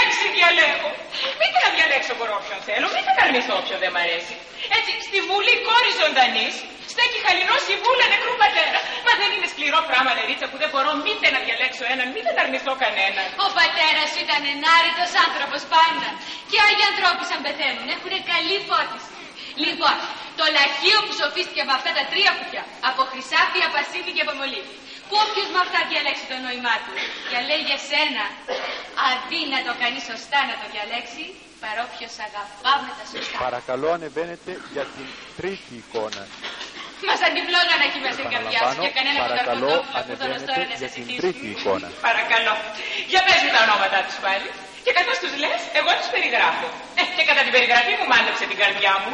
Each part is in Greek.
λέξη διαλέγω. Μήτε να διαλέξω εγώ όποιον θέλω, μήτε να αρνηθώ όποιον δεν μ' αρέσει. Έτσι, στη Βουλή κόρη ζωντανής, στέκει χαλινό συμβούλα νεκρού πατέρα. Μα δεν είναι σκληρό πράγμα, νερίτσα, που δεν μπορώ μήτε να διαλέξω έναν, μήτε να αρνηθώ κανέναν. Ο πατέρας ήταν ενάρετος άνθρωπος πάντα. Και άλλοι ανθρώποι σαν πεθαίνουν έχουν καλή φώτιση. Λοιπόν, το λαχείο που σοφίστηκε με αυτά τα 3 κουτιά, από χρυσάφι, απασίδι και απομολύβι, που όποιος με αυτά διαλέξει το νόημά του και λέει για σένα, αδύνατο κανείς σωστά να το διαλέξει, παρόποιος αγαπά με τα σωστά. Παρακαλώ ανεβαίνετε για την 3η εικόνα. Μας αντιπλώνω να έχει μέσα στην καρδιά σου και κανένα παρακαλώ ανεβαίνετε για την 3η εικόνα. Παρακαλώ. Για πες μου τα ονόματά τους πάλι. Και καθώς τους λες, εγώ τους περιγράφω. Και κατά την περιγραφή μου μάντεψε την καρδιά μου.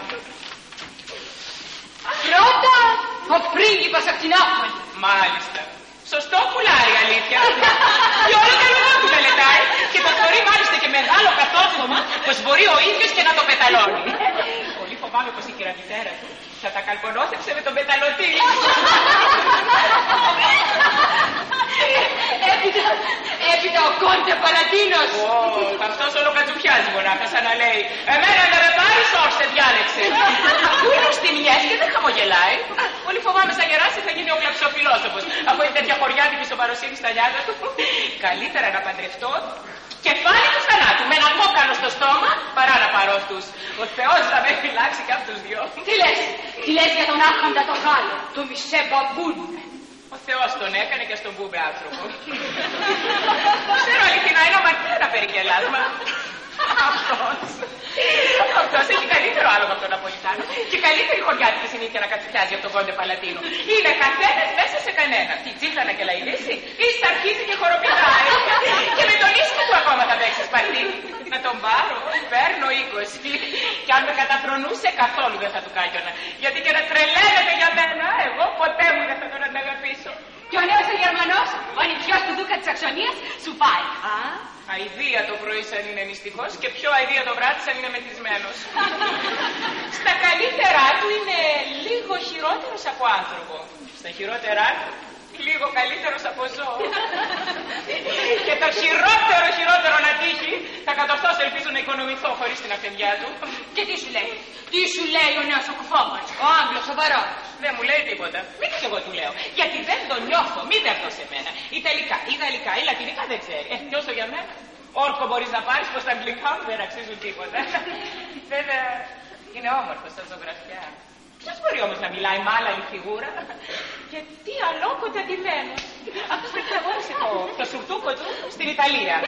Πρώτα, ο πρίγκιπας από την Νάπολη. Μάλιστα. Σωστό πουλάρι, αλήθεια. Και όλο το λόγο του μελετάει και το θεωρεί μάλιστα και μεγάλο κατόρθωμα πως μπορεί ο ίδιος και να το πεταλώνει. Πολύ φοβάμαι πως η κυραμιτέρα του θα τα καλπονόσεψε με τον πεταλωτή. Έπειτα ο Κόντε Παλατίνος. Αυτός όλο κατσουπιάζει μονάχα σαν να λέει «Εμένα δεν με πάρεις, ώστε διάλεξε». Αφού είναι στυλιές και δεν χαμογελάει. Πολύ φοβάμαι σαν γεράσει θα γίνει ο κλαψοφιλόσοφος. Αφού έχει τέτοια χωριάτικη σοβαροσύνη στα νιάτα του. Καλύτερα να παντρευτώ κεφάλι του θανάτου με ένα κόκκαλο στο στόμα παρά να πάρω αυτούς. Ο Θεός θα με φυλάξει και αυτούς δυο. Τι λες για τον άρχοντα τον Γάλλο, τον Μισέ Μπαμπούν. Ο Θεός τον έκανε και στον μπούμπε άνθρωπο. Ξέρω αληθινά είναι ο Μαρτίνα περικελάσμα. Αυτός έχει καλύτερο άλογο από τον Ναπολιτάνο και καλύτερη χωριάτικη συνήθεια να κατσουφιάζει από τον Κόντε Παλατίνο. Είναι καθένας μέσα σε κανένα. Τι τσίχλανα και λαϊδίσει ή αρχίζει και χοροπηδάει. Και με τον ίσχυ του ακόμα θα παίξεις παρτί. Να τον πάρω, παίρνω 20. Και αν με καταφρονούσε καθόλου δεν θα του κάγιωνα. Γιατί και να τρελαίνεται για μένα, εγώ ποτέ μου δεν θα τον αγαπήσω. Και ο νέος ο Γερμανός, ο νηπιός του Δούκα της Αξονίας, σου πάει. Αηδία το πρωί σαν είναι νηστικός και πιο αηδία το βράδυ σαν είναι μεθυσμένος. Στα καλύτερά του είναι λίγο χειρότερος από άνθρωπο. Στα χειρότερά του λίγο καλύτερος από ζώο. Και το χειρότερο να τύχει θα κατορθώσω ελπίζω να οικονομηθώ χωρίς την αφεντιά του. Και τι σου λέει, ο νέος ο κουφόμας, ο Άγγλος ο Βαρός. Δεν μου λέει τίποτα. Μην και εγώ του λέω. Γιατί δεν το νιώθω. Μην δεχτώ σε μένα. Ιταλικά, ή γαλλικά, ή λατινικά δεν ξέρει. Νιώσω για μένα. Όρκο μπορείς να πάρεις πως τα αγγλικά μου δεν αξίζουν τίποτα. Βέβαια είναι όμορφο σαν ζωγραφιά. Ποιος μπορεί όμως να μιλάει με άλλα η φιγούρα. Και τι αλόκοτα ντυμένος. Αυτός πρέπει να αγόρασε το σουρτούκο του στην Ιταλία.